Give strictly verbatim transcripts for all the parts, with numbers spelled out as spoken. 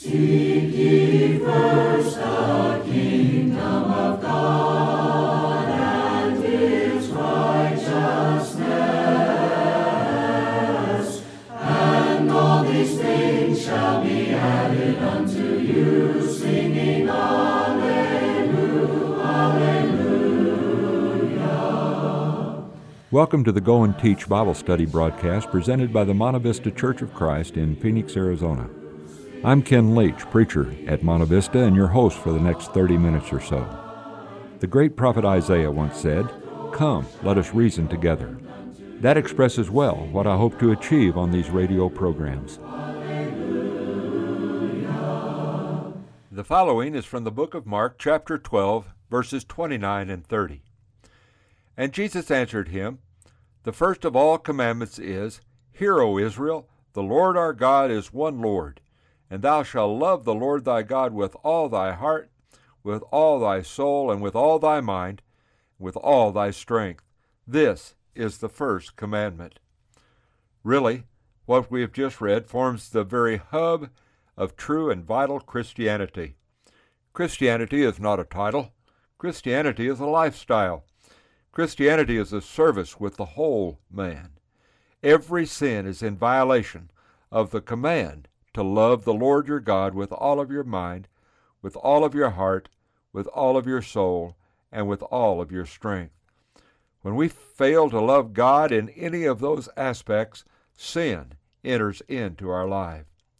Seek ye first the kingdom of God and His righteousness, and all these things shall be added unto you, singing Alleluia, Alleluia. Welcome to the Go and Teach Bible Study broadcast presented by the Monte Vista Church of Christ in Phoenix, Arizona. I'm Ken Leach, preacher at Monte Vista, and your host for the next thirty minutes or so. The great prophet Isaiah once said, "Come, let us reason together." That expresses well what I hope to achieve on these radio programs. The following is from the book of Mark, chapter twelve, verses twenty-nine and thirty. And Jesus answered him, "The first of all commandments is, Hear, O Israel, the Lord our God is one Lord. And thou shalt love the Lord thy God with all thy heart, with all thy soul, and with all thy mind, with all thy strength. This is the first commandment." Really, what we have just read forms the very hub of true and vital Christianity. Christianity is not a title. Christianity is a lifestyle. Christianity is a service with the whole man. Every sin is in violation of the command to love the Lord your God with all of your mind, with all of your heart, with all of your soul, and with all of your strength. When we fail to love God in any of those aspects, sin enters into our life.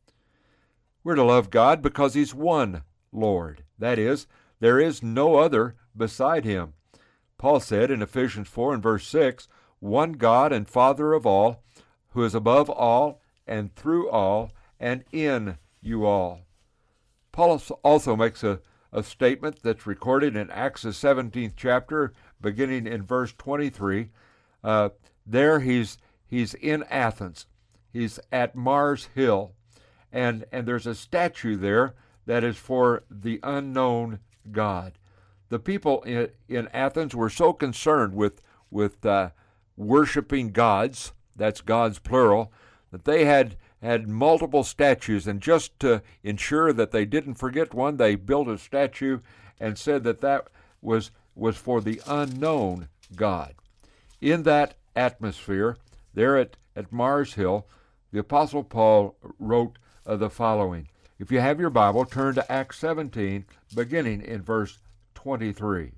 We're to love God because He's one Lord. That is, there is no other beside Him. Paul said in Ephesians four and verse six, "One God and Father of all, who is above all and through all and in you all." Paul also makes a, a statement that's recorded in Acts the seventeenth chapter, beginning in verse twenty-three. Uh, there he's he's in Athens. He's at Mars Hill, and, and there's a statue there that is for the unknown God. The people in, in Athens were so concerned with, with uh, worshiping gods, that's gods plural, that they had had multiple statues, and just to ensure that they didn't forget one, they built a statue and said that that was, was for the unknown God. In that atmosphere, there at, at Mars Hill, the Apostle Paul wrote uh, the following. If you have your Bible, turn to Acts seventeen, beginning in verse twenty-three.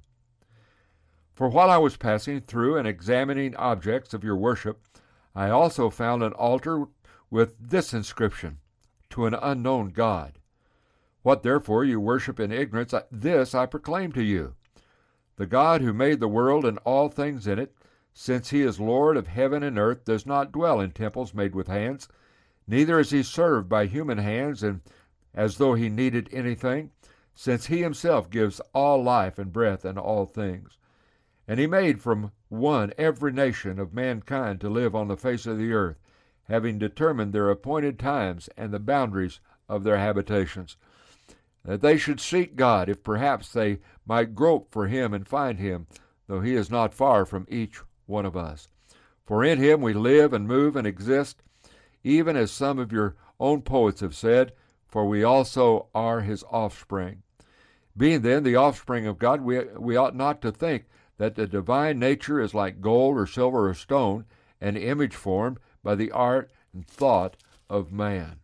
"For while I was passing through and examining objects of your worship, I also found an altar with this inscription, To an unknown God. What therefore you worship in ignorance, this I proclaim to you. The God who made the world and all things in it, since He is Lord of heaven and earth, does not dwell in temples made with hands, neither is He served by human hands, and as though He needed anything, since He Himself gives all life and breath and all things. And He made from one every nation of mankind to live on the face of the earth, having determined their appointed times and the boundaries of their habitations, that they should seek God, if perhaps they might grope for Him and find Him, though He is not far from each one of us. For in Him we live and move and exist, even as some of your own poets have said, for we also are His offspring. Being then the offspring of God, we, we ought not to think that the divine nature is like gold or silver or stone, an image formed by the art and thought of man."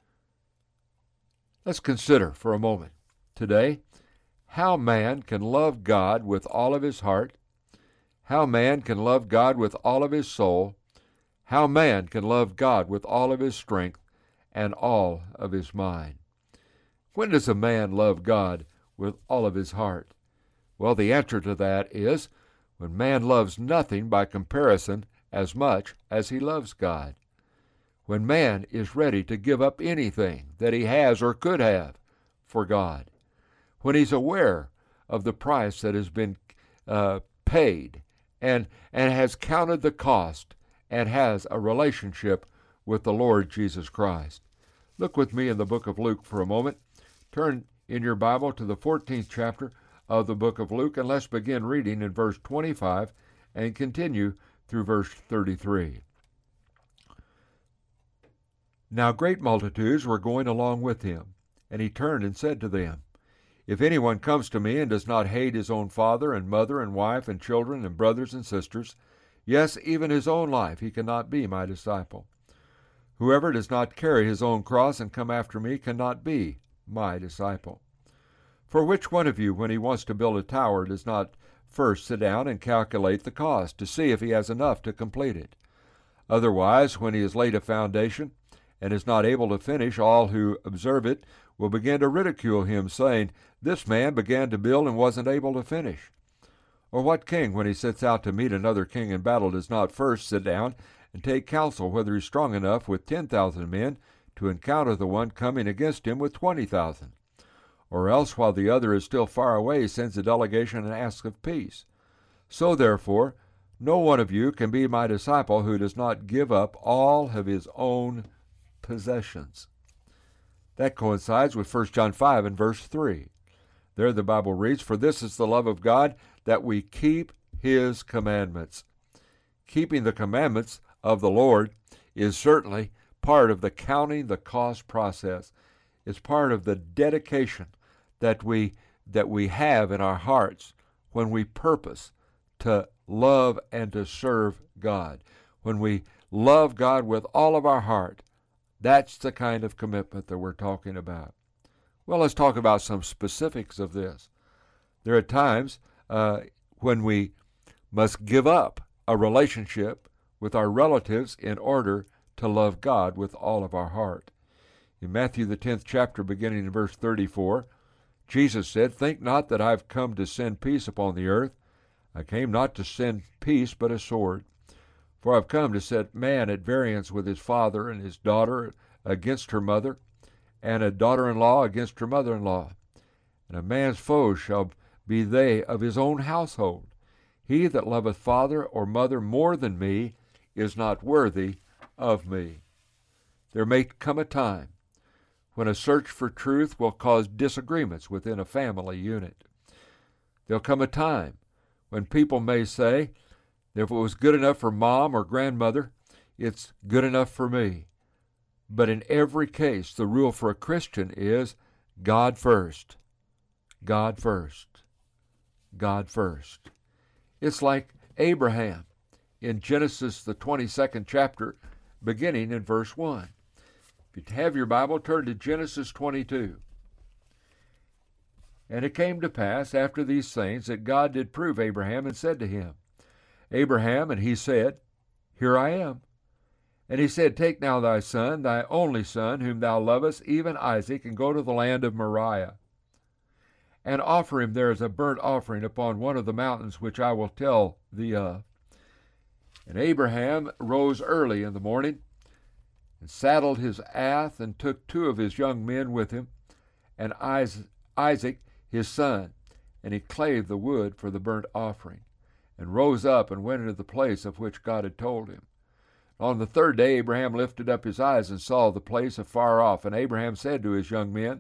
Let's consider for a moment today how man can love God with all of his heart, how man can love God with all of his soul, how man can love God with all of his strength and all of his mind. When does a man love God with all of his heart? Well, the answer to that is when man loves nothing by comparison as much as he loves God. When man is ready to give up anything that he has or could have for God. When he's aware of the price that has been uh, paid and, and has counted the cost and has a relationship with the Lord Jesus Christ. Look with me in the book of Luke for a moment. Turn in your Bible to the fourteenth chapter of the book of Luke, and let's begin reading in verse twenty-five and continue through verse thirty-three. Now great multitudes were going along with him, And he turned and said to them, If anyone comes to me and does not hate his own father and mother and wife and children and brothers and sisters, yes, even his own life, he cannot be my disciple. Whoever does not carry his own cross and come after me cannot be my disciple. For which one of you, when he wants to build a tower, does not first sit down and calculate the cost, to see if he has enough to complete it? Otherwise, when he has laid a foundation and is not able to finish, all who observe it will begin to ridicule him, saying, This man began to build and wasn't able to finish. Or what king, when he sets out to meet another king in battle, does not first sit down and take counsel whether he is strong enough with ten thousand men to encounter the one coming against him with twenty thousand? Or else, while the other is still far away, sends a delegation and asks of peace. So therefore, no one of you can be my disciple who does not give up all of his own possessions. That coincides with First John five and verse three. There the Bible reads, For this is the love of God, that we keep his commandments. Keeping the commandments of the Lord is certainly part of the counting the cost process. It's part of the dedication that we that we have in our hearts when we purpose to love and to serve God. When we love God with all of our heart, that's the kind of commitment that we're talking about. Well, let's talk about some specifics of this. There are times uh, when we must give up a relationship with our relatives in order to love God with all of our heart. In Matthew the tenth chapter, beginning in verse thirty-four, Jesus said, Think not that I have come to send peace upon the earth. I came not to send peace, but a sword. For I have come to set man at variance with his father, and his daughter against her mother, and a daughter-in-law against her mother-in-law. And a man's foes shall be they of his own household. He that loveth father or mother more than me is not worthy of me. There may come a time when a search for truth will cause disagreements within a family unit. There'll come a time when people may say, if it was good enough for mom or grandmother, it's good enough for me. But in every case, the rule for a Christian is God first. God first. God first. It's like Abraham in Genesis, the twenty-second chapter, beginning in verse one. If you have your Bible, turn to Genesis twenty-two. And it came to pass after these things that God did prove Abraham and said to him, Abraham, and he said, Here I am. And he said, Take now thy son, thy only son, whom thou lovest, even Isaac, and go to the land of Moriah, and offer him there as a burnt offering upon one of the mountains which I will tell thee of. And Abraham rose early in the morning, and saddled his ass, and took two of his young men with him, and Isaac his son, and he clave the wood for the burnt offering, and rose up and went into the place of which God had told him. On the third day Abraham lifted up his eyes and saw the place afar off, and Abraham said to his young men,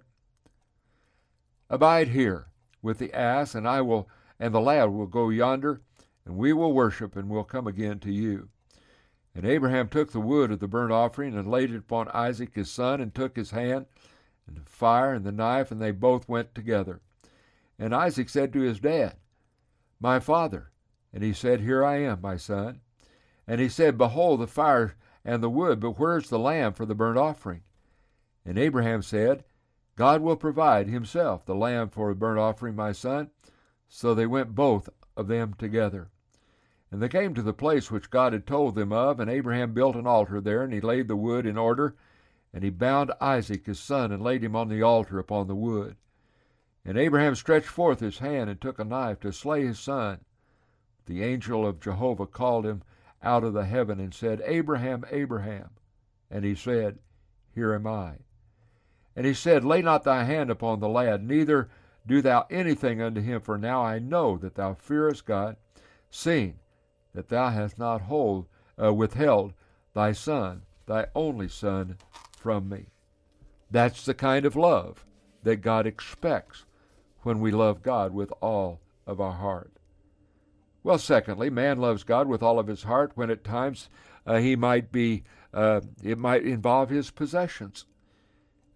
Abide here with the ass, and I will, and the lad will go yonder, and we will worship, and will come again to you. And Abraham took the wood of the burnt offering, and laid it upon Isaac his son, and took his hand, and the fire, and the knife, and they both went together. And Isaac said to his dad, My father. And he said, Here I am, my son. And he said, Behold the fire and the wood, but where is the lamb for the burnt offering? And Abraham said, God will provide himself the lamb for the burnt offering, my son. So they went both of them together. And they came to the place which God had told them of, and Abraham built an altar there, and he laid the wood in order, and he bound Isaac his son, and laid him on the altar upon the wood. And Abraham stretched forth his hand, and took a knife to slay his son. The angel of Jehovah called him out of the heaven, and said, Abraham, Abraham. And he said, Here am I. And he said, Lay not thy hand upon the lad, neither do thou anything unto him, for now I know that thou fearest God, seeing that thou hast not hold, uh, withheld thy son, thy only son, from me. That's the kind of love that God expects when we love God with all of our heart. Well, secondly, man loves God with all of his heart when at times uh, he might be, uh, it might involve his possessions.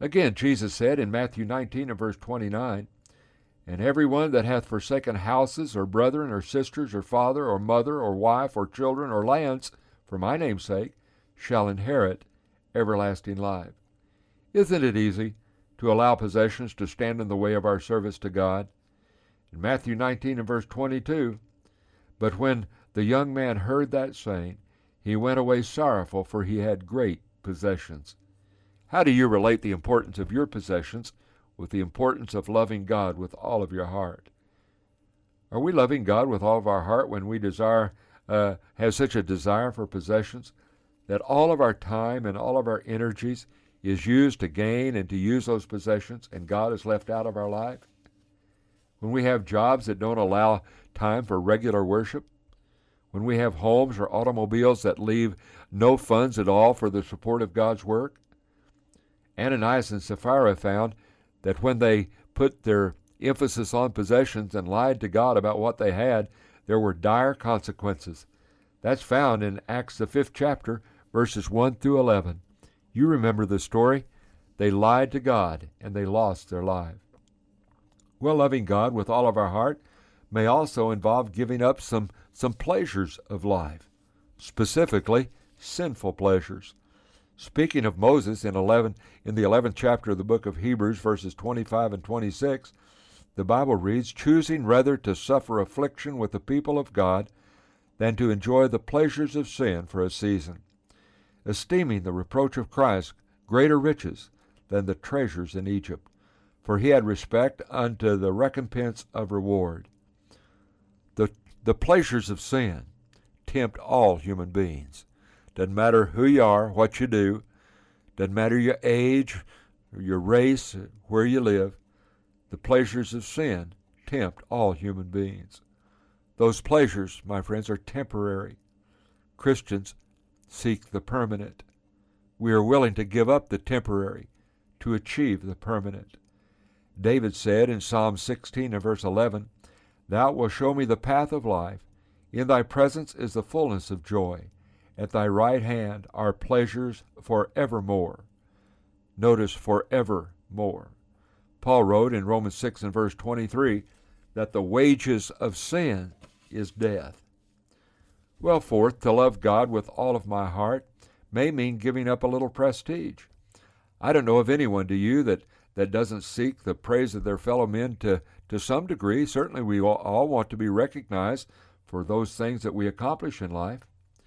Again, Jesus said in Matthew nineteen and verse twenty-nine, "And every one that hath forsaken houses, or brethren, or sisters, or father, or mother, or wife, or children, or lands, for my name's sake, shall inherit everlasting life." Isn't it easy to allow possessions to stand in the way of our service to God? In Matthew nineteen and verse twenty-two, "But when the young man heard that saying, he went away sorrowful, for he had great possessions." How do you relate the importance of your possessions with the importance of loving God with all of your heart? Are we loving God with all of our heart when we desire, uh, have such a desire for possessions that all of our time and all of our energies is used to gain and to use those possessions, and God is left out of our life? When we have jobs that don't allow time for regular worship, when we have homes or automobiles that leave no funds at all for the support of God's work? Ananias and Sapphira found that when they put their emphasis on possessions and lied to God about what they had, there were dire consequences. That's found in Acts the fifth chapter, verses one through eleven. You remember the story. They lied to God, and they lost their life. Well, loving God with all of our heart may also involve giving up some, some pleasures of life, specifically sinful pleasures. Speaking of Moses in eleven in the eleventh chapter of the book of Hebrews, verses twenty-five and twenty-six, the Bible reads, "Choosing rather to suffer affliction with the people of God than to enjoy the pleasures of sin for a season, esteeming the reproach of Christ greater riches than the treasures in Egypt, for he had respect unto the recompense of reward." The, the pleasures of sin tempt all human beings. Doesn't matter who you are, what you do. Doesn't matter your age, or your race, where you live. The pleasures of sin tempt all human beings. Those pleasures, my friends, are temporary. Christians seek the permanent. We are willing to give up the temporary to achieve the permanent. David said in Psalm sixteen and verse eleven, "Thou wilt show me the path of life. In thy presence is the fullness of joy. At thy right hand are pleasures forevermore." Notice forevermore. Paul wrote in Romans six and verse twenty-three that the wages of sin is death. Well, fourth, to love God with all of my heart may mean giving up a little prestige. I don't know of anyone, do you, that, that doesn't seek the praise of their fellow men to, to some degree. Certainly we all, all want to be recognized for those things that we accomplish in life.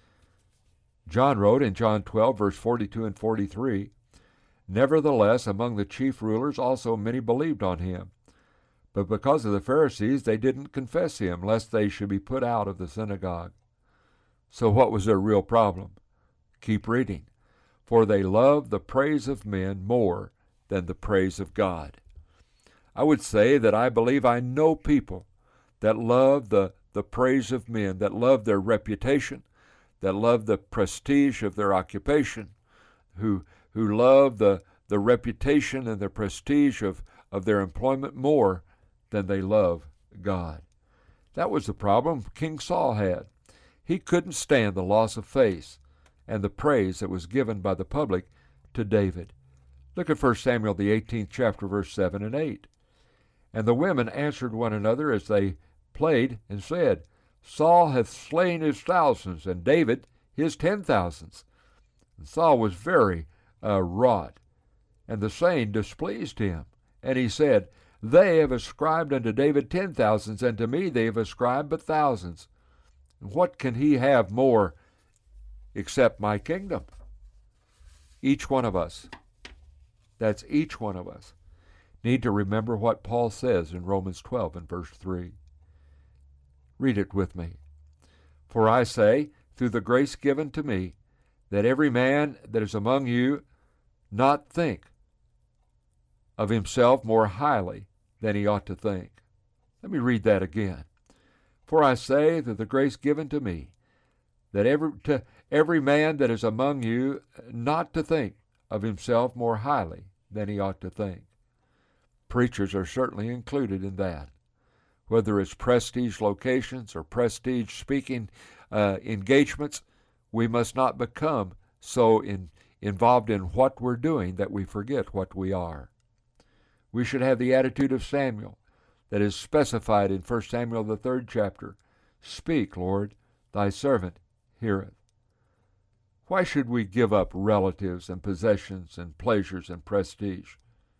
John wrote in John twelve, verse forty-two and forty-three, "Nevertheless, among the chief rulers also many believed on him. But because of the Pharisees, they didn't confess him, lest they should be put out of the synagogue." So what was their real problem? Keep reading. "For they loved the praise of men more than the praise of God." I would say that I believe I know people that love the, the praise of men, that love their reputation, that love the prestige of their occupation, who who love the, the reputation and the prestige of, of their employment more than they love God. That was the problem King Saul had. He couldn't stand the loss of face and the praise that was given by the public to David. Look at First Samuel, the eighteenth chapter, verse seven and eight. "And the women answered one another as they played, and said, Saul hath slain his thousands, and David his ten thousands. And Saul was very uh, wroth, and the saying displeased him. And he said, They have ascribed unto David ten thousands, and to me they have ascribed but thousands. And what can he have more except my kingdom?" Each one of us, that's each one of us, need to remember what Paul says in Romans twelve and verse three. Read it with me. "For I say, through the grace given to me, that every man that is among you not think of himself more highly than he ought to think." Let me read that again. "For I say, through the grace given to me, that every, to every man that is among you not to think of himself more highly than he ought to think." Preachers are certainly included in that. Whether it's prestige locations or prestige speaking uh, engagements, we must not become so in, involved in what we're doing that we forget what we are. We should have the attitude of Samuel that is specified in First Samuel, the third chapter. Speak, Lord, thy servant heareth. Why should we give up relatives and possessions and pleasures and prestige?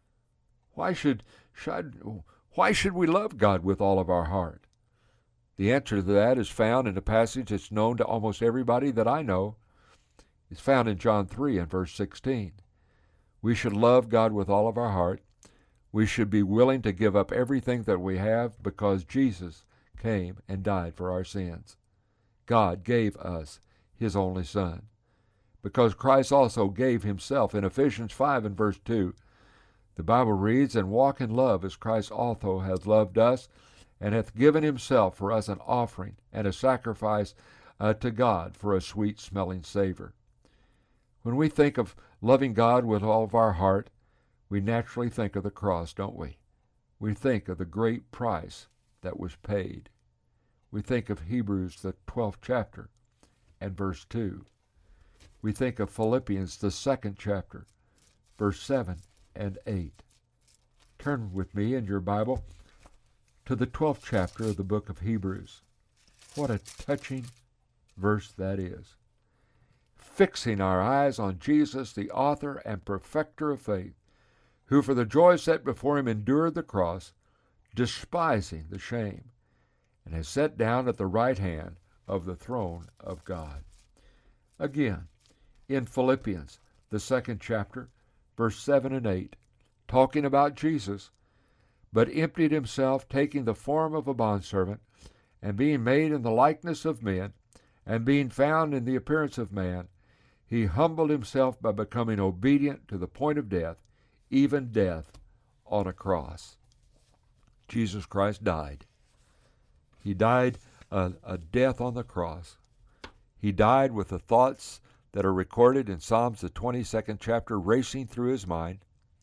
Why should, should, why should we love God with all of our heart? The answer to that is found in a passage that's known to almost everybody that I know. It's found in John three and verse sixteen. We should love God with all of our heart. We should be willing to give up everything that we have because Jesus came and died for our sins. God gave us his only Son. Because Christ also gave himself in Ephesians five and verse two. The Bible reads, and walk in love as Christ also hath loved us, and hath given himself for us an offering and a sacrifice uh, to God for a sweet-smelling savor. When we think of loving God with all of our heart, we naturally think of the cross, don't we? We think of the great price that was paid. We think of Hebrews, the twelfth chapter, and verse two. We think of Philippians, the second chapter, verse seven and eight. Turn with me in your Bible to the twelfth chapter of the book of Hebrews. What a touching verse that is. Fixing our eyes on Jesus, the author and perfecter of faith, who for the joy set before him endured the cross, despising the shame, and has sat down at the right hand of the throne of God. Again, in Philippians, the second chapter, verse seven and eight, talking about Jesus, but emptied himself, taking the form of a bondservant, and being made in the likeness of men, and being found in the appearance of man, he humbled himself by becoming obedient to the point of death, even death on a cross. Jesus Christ died. He died a, a death on the cross. He died with the thoughts that are recorded in Psalms, the twenty-second chapter, racing through his mind.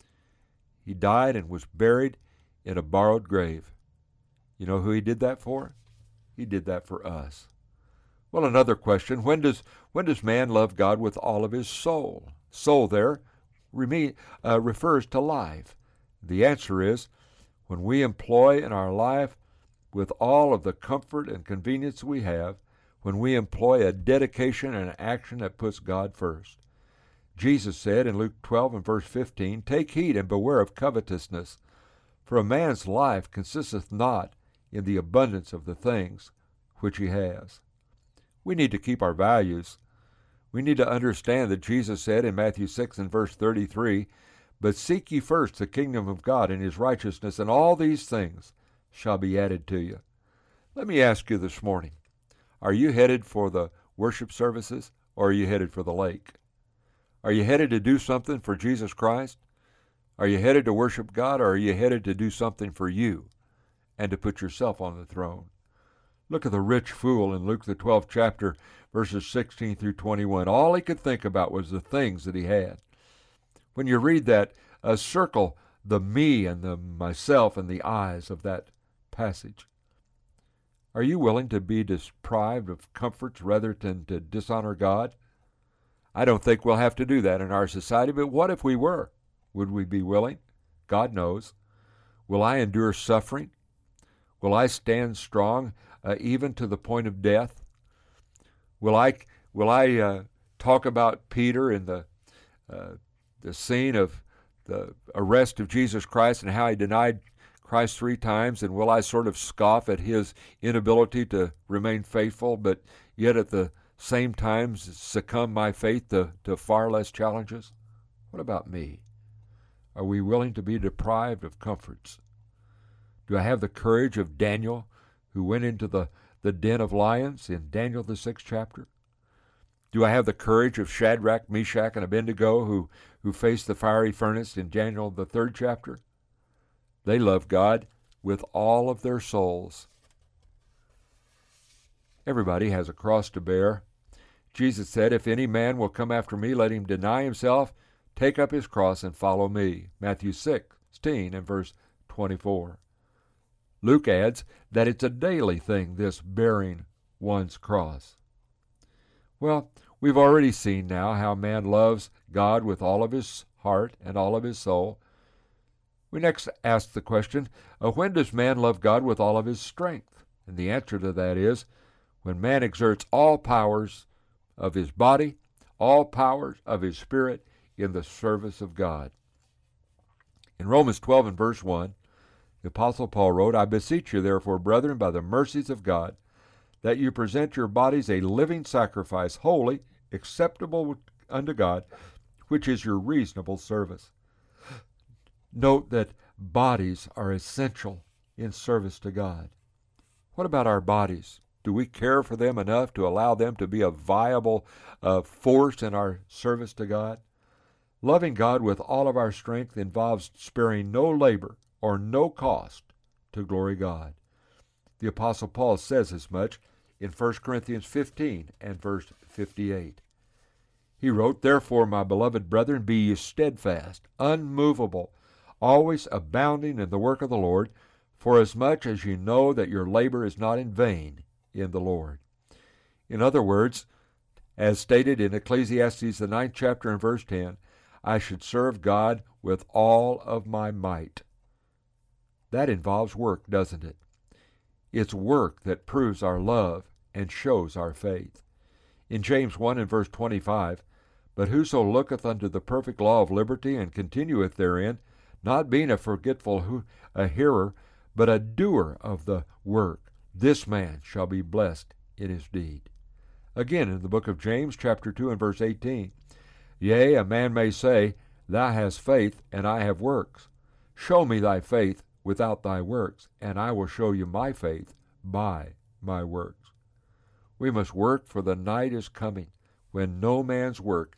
He died and was buried in a borrowed grave. You know who he did that for? He did that for us. Well, another question, when does when does man love God with all of his soul? Soul there reme- uh, refers to life. The answer is when we employ in our life with all of the comfort and convenience we have, when we employ a dedication and an action that puts God first. Jesus said in Luke twelve and verse fifteen, take heed and beware of covetousness, for a man's life consisteth not in the abundance of the things which he has. We need to keep our values. We need to understand that Jesus said in Matthew six and verse thirty-three, but seek ye first the kingdom of God and his righteousness, and all these things shall be added to you. Let me ask you this morning, are you headed for the worship services, or are you headed for the lake? Are you headed to do something for Jesus Christ? Are you headed to worship God, or are you headed to do something for you and to put yourself on the throne? Look at the rich fool in Luke the twelfth chapter, verses sixteen through twenty-one. All he could think about was the things that he had. When you read that, uh, circle the me and the myself and the eyes of that passage. Are you willing to be deprived of comforts rather than to dishonor God? I don't think we'll have to do that in our society, but what if we were? Would we be willing? God knows. Will I endure suffering? Will I stand strong uh, even to the point of death? Will I will I uh, talk about Peter in the uh, the scene of the arrest of Jesus Christ and how he denied Christ three times, and will I sort of scoff at his inability to remain faithful, but yet at the same time succumb my faith to, to far less challenges? What about me? Are we willing to be deprived of comforts? Do I have the courage of Daniel, who went into the, the den of lions in Daniel the sixth chapter? Do I have the courage of Shadrach, Meshach, and Abednego, who, who faced the fiery furnace in Daniel the third chapter? They love God with all of their souls. Everybody has a cross to bear. Jesus said, if any man will come after me, let him deny himself, take up his cross, and follow me. Matthew sixteen and verse twenty-four. Luke adds that it's a daily thing, this bearing one's cross. Well, We've already seen now how man loves God with all of his heart and all of his soul. We next ask the question, uh, when does man love God with all of his strength? And the answer to that is, when man exerts all powers of his body, all powers of his spirit in the service of God. In Romans twelve and verse one, the Apostle Paul wrote, I beseech you therefore, brethren, by the mercies of God, that you present your bodies a living sacrifice, holy, acceptable unto God, which is your reasonable service. Note that bodies are essential in service to God. What about our bodies? Do we care for them enough to allow them to be a viable uh, force in our service to God? Loving God with all of our strength involves sparing no labor or no cost to glory God. The Apostle Paul says as much in First Corinthians fifteen and verse fifty-eight. He wrote, Therefore, my beloved brethren, be ye steadfast, unmovable, always abounding in the work of the Lord, forasmuch as ye know that your labor is not in vain in the Lord. In other words, as stated in Ecclesiastes, the ninth chapter and verse ten, I should serve God with all of my might. That involves work, doesn't it? It's work that proves our love and shows our faith. In James one and verse twenty-five, But whoso looketh unto the perfect law of liberty and continueth therein, not being a forgetful a hearer, but a doer of the work, this man shall be blessed in his deed. Again, in the book of James, chapter two and verse eighteen, Yea, a man may say, Thou hast faith, and I have works. Show me thy faith without thy works, and I will show you my faith by my works. We must work, for the night is coming when no man's work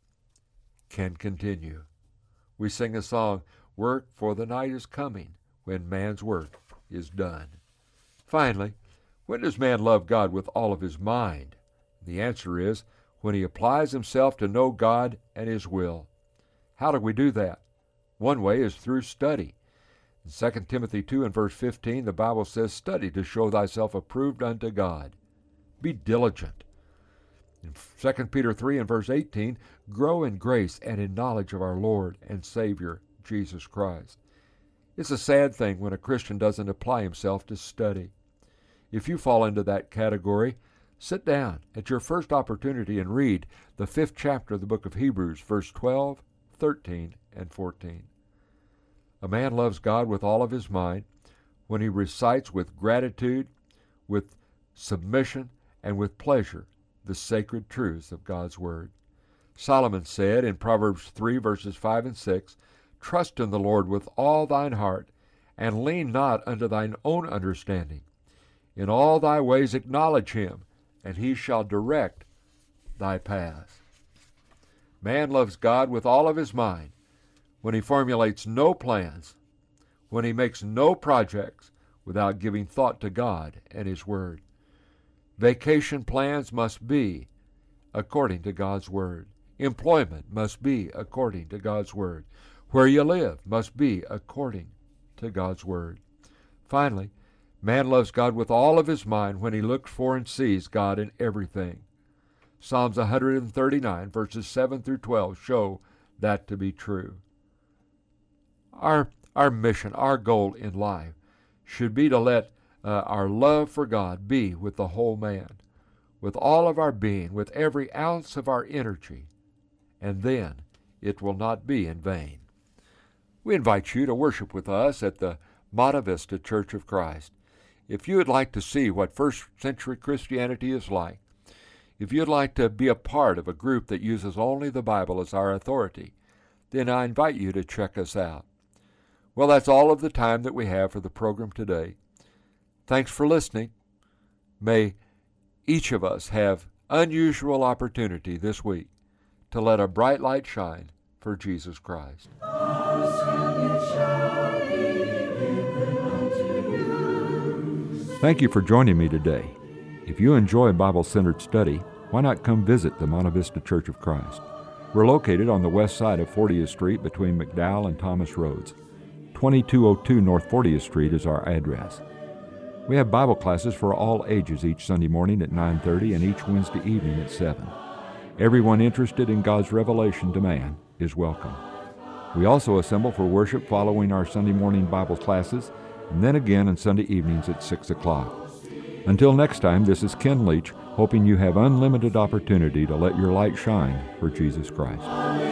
can continue. We sing a song, Work, for the night is coming when man's work is done. Finally, when does man love God with all of his mind? The answer is when he applies himself to know God and his will. How do we do that? One way is through study. In Second Timothy two and verse fifteen, the Bible says, Study to show thyself approved unto God. Be diligent. In Second Peter three and verse eighteen, grow in grace and in knowledge of our Lord and Savior, Jesus Christ. It's a sad thing when a Christian doesn't apply himself to study. If you fall into that category, sit down at your first opportunity and read the fifth chapter of the book of Hebrews, verse twelve, thirteen, and fourteen. A man loves God with all of his mind when he recites with gratitude, with submission, and with pleasure the sacred truths of God's Word. Solomon said in Proverbs three, verses five and six, Trust in the Lord with all thine heart, and lean not unto thine own understanding. In all thy ways acknowledge him, and he shall direct thy paths. Man loves God with all of his mind when he formulates no plans, when he makes no projects without giving thought to God and his Word. Vacation plans must be according to God's Word. Employment must be according to God's Word. Where you live must be according to God's Word. Finally, man loves God with all of his mind when he looks for and sees God in everything. Psalms one thirty-nine, verses seven through twelve show that to be true. Our, our mission, our goal in life should be to let uh, our love for God be with the whole man, with all of our being, with every ounce of our energy, and then it will not be in vain. We invite you to worship with us at the Monte Vista Church of Christ. If you would like to see what first century Christianity is like, if you'd like to be a part of a group that uses only the Bible as our authority, then I invite you to check us out. Well, that's all of the time that we have for the program today. Thanks for listening. May each of us have unusual opportunity this week to let a bright light shine for Jesus Christ. Thank you for joining me today. If you enjoy Bible-centered study, why not come visit the Monte Vista Church of Christ? We're located on the west side of fortieth Street between McDowell and Thomas Roads. twenty-two oh two North fortieth Street is our address. We have Bible classes for all ages each Sunday morning at nine thirty and each Wednesday evening at seven. Everyone interested in God's revelation to man is welcome. We also assemble for worship following our Sunday morning Bible classes, and then again on Sunday evenings at six o'clock. Until next time, this is Ken Leach, hoping you have unlimited opportunity to let your light shine for Jesus Christ.